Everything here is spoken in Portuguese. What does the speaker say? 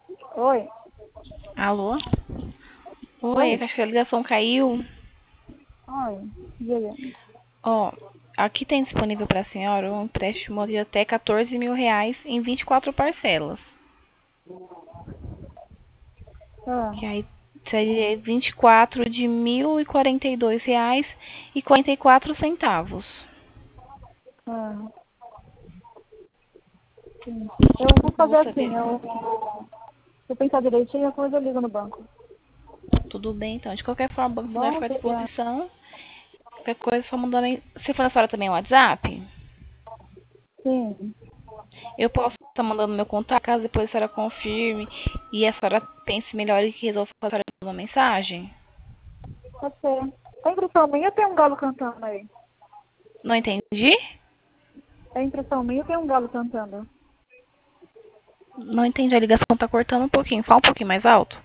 Oi, Alô? Oi, oi, acho que a ligação caiu. oi, diga. Ó, aqui tem disponível para a senhora um empréstimo de até R$ 14.000 em 24 parcelas. Ah, Que aí seria 24 de R$ 1.042,44. ah, sim. Eu vou fazer Moça, assim, se eu pensar direitinho, depois eu ligo no banco. tudo bem, então. De qualquer forma, o Tá banco vai bom? ficar à Obrigada. disposição. Qualquer coisa, só mandar. Se for a senhora também o WhatsApp, Sim, eu posso estar mandando meu contato, caso depois a senhora confirme e a senhora pense melhor e que resolva a senhora mandar uma mensagem. pode ser. A impressão minha tem um galo cantando aí. Não entendi? A impressão minha tem um galo cantando. Não entendi, a ligação tá cortando um pouquinho. Fala um pouquinho mais alto.